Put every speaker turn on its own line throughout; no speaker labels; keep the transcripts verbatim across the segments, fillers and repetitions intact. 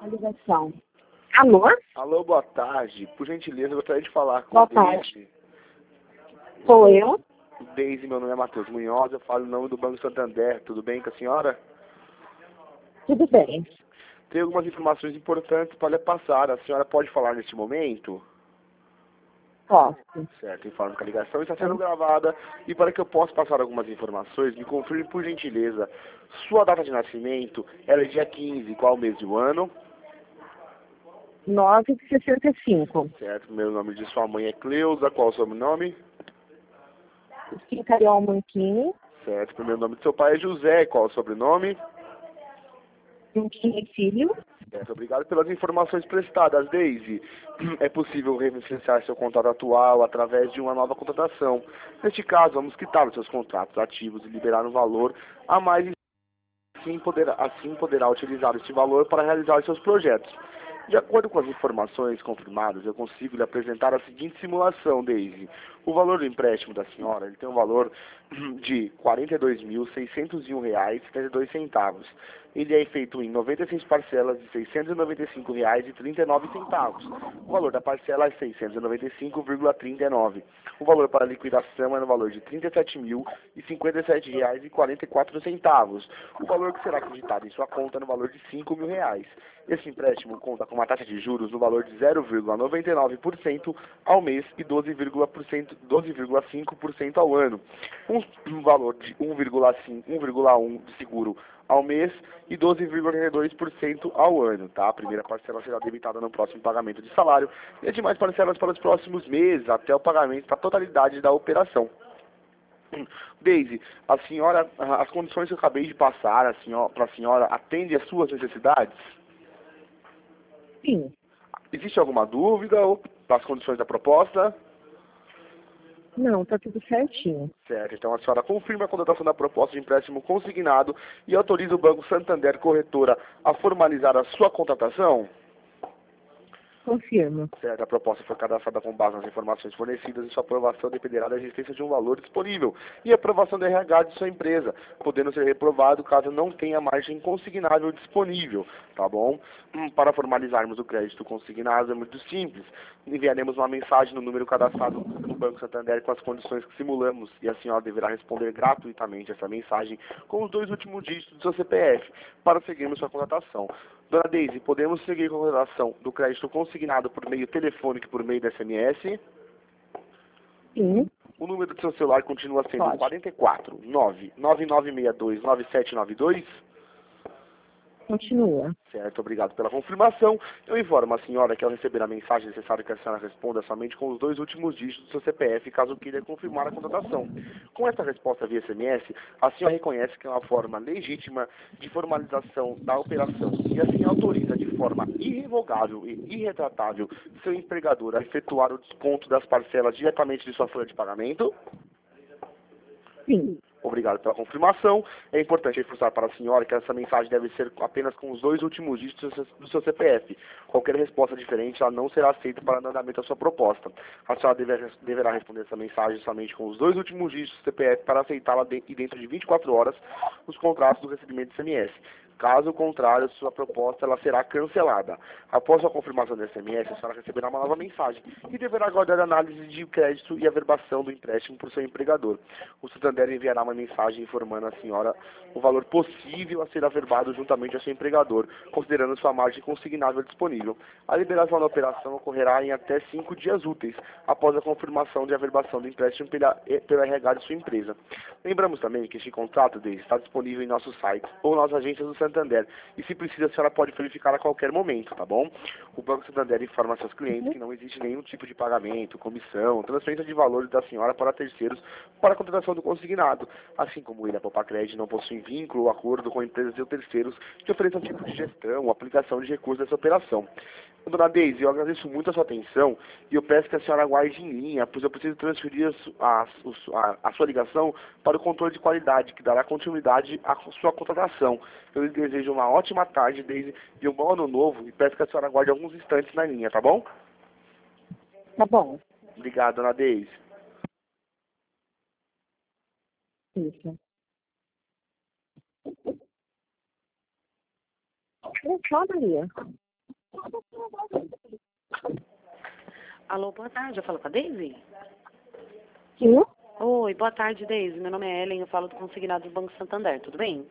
A ligação. Alô?
Alô, boa tarde. Por gentileza, eu gostaria de falar com
Boa
o Deise.
tarde. Sou eu?
Deise, meu nome é Matheus Munhoz, eu falo em nome do Banco Santander. Tudo bem com a senhora?
Tudo bem.
Tem algumas informações importantes para lhe passar. A senhora pode falar neste momento?
Posso.
Certo, informo que a ligação está sendo gravada e para que eu possa passar algumas informações, me confirme por gentileza. Sua data de nascimento era dia quinze, qual mês do ano?
nove de sessenta e cinco.
Certo, o primeiro nome de sua mãe é Cleusa, qual o sobrenome?
Quincarel Manquini.
Certo, o primeiro nome de seu pai é José, qual o sobrenome?
Manquini Filho.
Certo, obrigado pelas informações prestadas, Deise. É possível referenciar seu contrato atual através de uma nova contratação. Neste caso, vamos quitar os seus contratos ativos e liberar um valor a mais e assim poderá, assim poderá utilizar este valor para realizar seus projetos. De acordo com as informações confirmadas, eu consigo lhe apresentar a seguinte simulação, Deise. O valor do empréstimo da senhora, ele tem um valor de quarenta e dois mil, seiscentos e um reais e setenta e dois centavos. Ele é feito em noventa e seis parcelas de seiscentos e noventa e cinco reais e trinta e nove centavos. O valor da parcela é seiscentos e noventa e cinco vírgula trinta e nove. O valor para liquidação é no valor de trinta e sete mil e cinquenta e sete reais e quarenta e quatro centavos. O valor que será acreditado em sua conta é no valor de cinco mil reais. Esse empréstimo conta com uma taxa de juros no valor de zero vírgula noventa e nove por cento ao mês e doze vírgula cinco por cento ao ano. Um, um valor de um vírgula um por cento de seguro ao mês e doze vírgula oitenta e dois por cento ao ano, tá? A primeira parcela será debitada no próximo pagamento de salário e as demais parcelas para os próximos meses, até o pagamento da totalidade da operação. Deise, a senhora, as condições que eu acabei de passar para a senhora atendem às suas necessidades?
Sim.
Existe alguma dúvida ou das condições da proposta?
Não, tá tudo certinho.
Certo, então a senhora confirma a contratação da proposta de empréstimo consignado e autoriza o Banco Santander Corretora a formalizar a sua contratação?
Confirmo.
Certo, a proposta foi cadastrada com base nas informações fornecidas e sua aprovação dependerá da existência de um valor disponível e a aprovação do R H de sua empresa, podendo ser reprovado caso não tenha margem consignável disponível, tá bom? Hum, para formalizarmos o crédito consignado é muito simples. Enviaremos uma mensagem no número cadastrado no Banco Santander com as condições que simulamos e a senhora deverá responder gratuitamente essa mensagem com os dois últimos dígitos do seu C P F para seguirmos sua contratação. Dona Deise, podemos seguir com a contratação do crédito consignado por meio telefônico e por meio de S M S?
Sim.
O número do seu celular continua sendo
Pode.
quatro quatro nove nove nove seis dois nove sete nove dois?
Continua.
Certo, obrigado pela confirmação. Eu informo a senhora que ao receber a mensagem é necessário que a senhora responda somente com os dois últimos dígitos do seu C P F, caso queira confirmar a contratação. Com essa resposta via S M S, a senhora reconhece que é uma forma legítima de formalização da operação e assim autoriza de forma irrevogável e irretratável seu empregador a efetuar o desconto das parcelas diretamente de sua folha de pagamento?
Sim.
Obrigado pela confirmação. É importante reforçar para a senhora que essa mensagem deve ser apenas com os dois últimos dígitos do seu C P F. Qualquer resposta diferente ela não será aceita para o andamento da sua proposta. A senhora deve, deverá responder essa mensagem somente com os dois últimos dígitos do C P F para aceitá-la de, e dentro de vinte e quatro horas os contratos do recebimento de S M S. Caso contrário, sua proposta ela será cancelada. Após a confirmação do S M S, a senhora receberá uma nova mensagem e deverá aguardar a análise de crédito e averbação do empréstimo por seu empregador. O Santander enviará uma mensagem informando a senhora o valor possível a ser averbado juntamente ao seu empregador, considerando sua margem consignável disponível. A liberação da operação ocorrerá em até cinco dias úteis, após a confirmação de averbação do empréstimo pela, pelo R H de sua empresa. Lembramos também que este contrato dele está disponível em nosso site ou nas agências do Santander, e se precisa a senhora pode verificar a qualquer momento, tá bom? O Banco Santander informa a seus clientes que não existe nenhum tipo de pagamento, comissão, transferência de valores da senhora para terceiros para a contratação do consignado, assim como ele, a Popacred, não possui vínculo ou acordo com empresas ou terceiros que ofereçam tipo de gestão ou aplicação de recursos dessa operação. Dona Deise, eu agradeço muito a sua atenção e eu peço que a senhora aguarde em linha, pois eu preciso transferir a, a, a sua ligação para o controle de qualidade, que dará continuidade à sua contratação. Eu lhe desejo uma ótima tarde, Deise, e um bom ano novo, e peço que a senhora aguarde alguns instantes na linha, tá bom?
Tá bom.
Obrigado, Dona Deise.
Isso. Tchau, Maria.
Alô, boa tarde. Eu falo com a Daisy?
Sim,
Oi, boa tarde, Daisy. Meu nome é Ellen, eu falo do consignado do Banco Santander, tudo bem?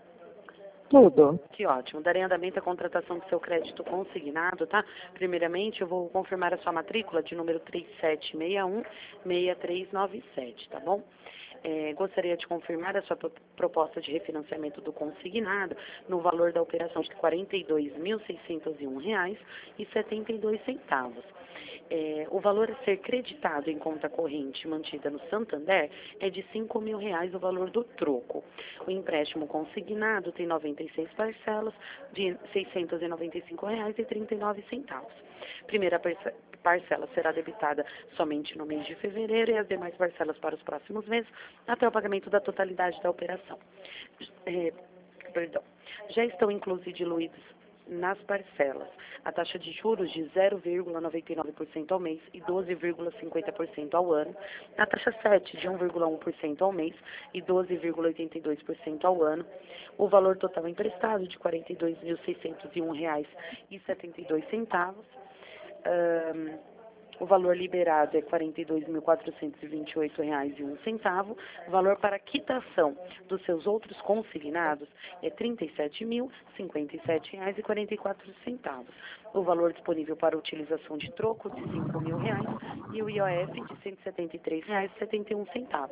tudo.
Que ótimo. Darei andamento à contratação do seu crédito consignado, tá? Primeiramente, eu vou confirmar a sua matrícula de número três sete seis um, seis três nove sete, tá bom? É, gostaria de confirmar a sua pro- proposta de refinanciamento do consignado no valor da operação de quarenta e dois mil seiscentos e um reais e setenta e dois centavos. É, o valor a ser creditado em conta corrente mantida no Santander é de cinco mil reais o valor do troco. O empréstimo consignado tem noventa e seis parcelas de seiscentos e noventa e cinco reais e trinta e nove centavos. Primeira parce- parcela será debitada somente no mês de fevereiro e as demais parcelas para os próximos meses até o pagamento da totalidade da operação. É, perdão. Já estão inclusos e diluídos nas parcelas a taxa de juros de zero vírgula noventa e nove por cento ao mês e doze vírgula cinquenta por cento ao ano, a taxa sete de um vírgula um por cento ao mês e doze vírgula oitenta e dois por cento ao ano, o valor total emprestado de quarenta e dois mil seiscentos e um reais e setenta e dois centavos. Ahn, o valor liberado é quarenta e dois mil quatrocentos e vinte e oito reais e um centavo. O valor para quitação dos seus outros consignados é trinta e sete mil cinquenta e sete reais e quarenta e quatro centavos. O valor disponível para utilização de troco de cinco mil reais e o I O F de cento e setenta e três reais e setenta e um centavos.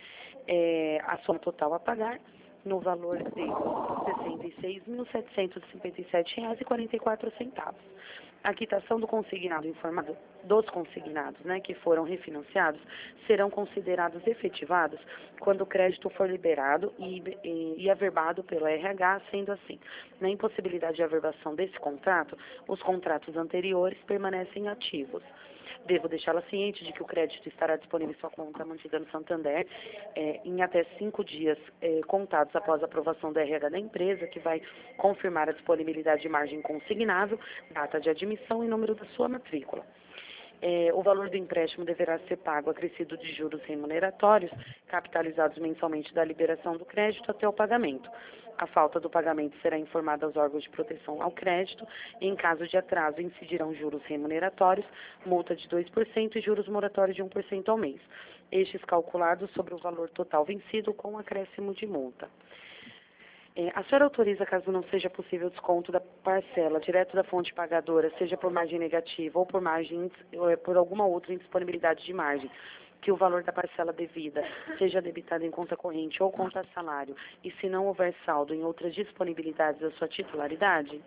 É, a soma total a pagar no valor de sessenta e seis mil setecentos e cinquenta e sete reais e quarenta e quatro centavos. A quitação do consignado informado dos consignados, né, que foram refinanciados, serão considerados efetivados quando o crédito for liberado e, e, e averbado pelo R H, sendo assim, na impossibilidade de averbação desse contrato, os contratos anteriores permanecem ativos. Devo deixá-la ciente de que o crédito estará disponível em sua conta mantida no Santander eh, em até cinco dias eh, contados após a aprovação do R H da empresa, que vai confirmar a disponibilidade de margem consignável, data de admissão e número da sua matrícula. É, o valor do empréstimo deverá ser pago acrescido de juros remuneratórios, capitalizados mensalmente da liberação do crédito até o pagamento. A falta do pagamento será informada aos órgãos de proteção ao crédito. Em caso de atraso, incidirão juros remuneratórios, multa de dois por cento e juros moratórios de um por cento ao mês. Estes calculados sobre o valor total vencido com acréscimo de multa. É, a senhora autoriza, caso não seja possível o desconto da parcela direto da fonte pagadora, seja por margem negativa ou por margem ou por alguma outra indisponibilidade de margem, que o valor da parcela devida seja debitado em conta corrente ou conta salário, e se não houver saldo em outras disponibilidades da sua titularidade?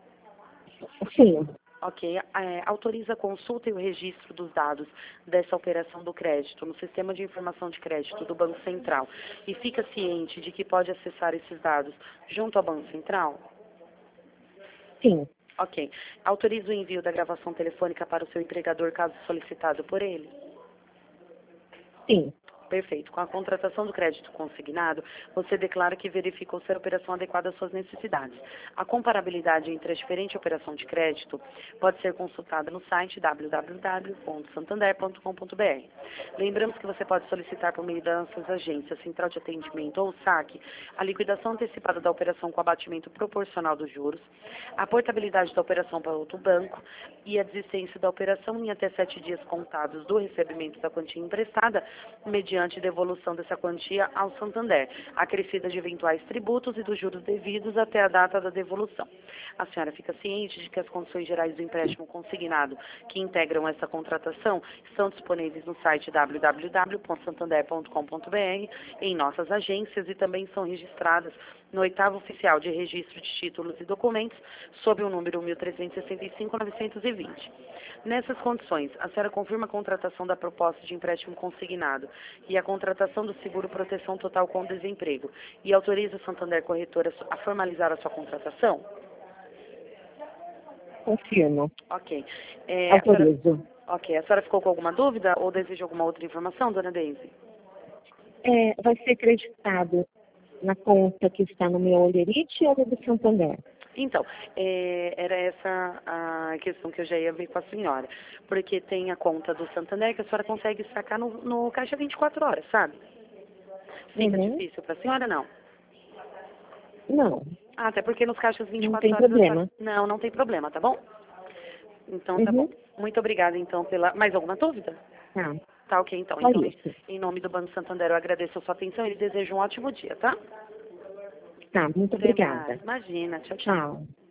Sim,
Ok. É, autoriza a consulta e o registro dos dados dessa operação do crédito no Sistema de Informação de Crédito do Banco Central e fica ciente de que pode acessar esses dados junto ao Banco Central?
sim,
Ok. Autoriza o envio da gravação telefônica para o seu empregador caso solicitado por ele?
sim.
Perfeito. Com a contratação do crédito consignado, você declara que verificou ser a operação adequada às suas necessidades. A comparabilidade entre a diferente operação de crédito pode ser consultada no site w w w ponto santander ponto com ponto b r. Lembramos que você pode solicitar por meio das nossas agências, Central de Atendimento ou SAC, a liquidação antecipada da operação com abatimento proporcional dos juros, a portabilidade da operação para outro banco e a desistência da operação em até sete dias contados do recebimento da quantia emprestada, mediante devolução dessa quantia ao Santander, acrescida de eventuais tributos e dos juros devidos até a data da devolução. A senhora fica ciente de que as condições gerais do empréstimo consignado que integram essa contratação estão disponíveis no site w w w ponto santander ponto com ponto b r, em nossas agências, e também são registradas no oitavo oficial de registro de títulos e documentos, sob o número mil trezentos e sessenta e cinco ponto novecentos e vinte. Nessas condições, a senhora confirma a contratação da proposta de empréstimo consignado e a contratação do seguro proteção total com desemprego e autoriza a Santander Corretora a formalizar a sua contratação?
Confirmo.
Ok. É, a senhora,
Autorizo.
ok. A senhora ficou com alguma dúvida ou deseja alguma outra informação, dona Deise?
É, vai ser acreditado na conta que está no meu Olerite ou no do Santander?
Então, é, era essa a questão que eu já ia ver com a senhora. Porque tem a conta do Santander que a senhora consegue sacar no, no caixa vinte e quatro horas, sabe? Fica
Uhum.
difícil para a senhora, não?
Não,
Ah, até porque nos caixas
não tem
vinte e quatro horas... a senhora-
problema.
Não, não tem problema, tá bom? Então tá
Uhum.
bom. Muito obrigada, então, pela... Mais alguma dúvida?
Tá.
Tá ok, então.
Só
Então,
isso.
em nome do Banco Santander, eu agradeço a sua atenção e lhe desejo um ótimo dia, tá?
Tá, muito
Até
obrigada.
mais. Imagina. Tchau, tchau.
Tchau.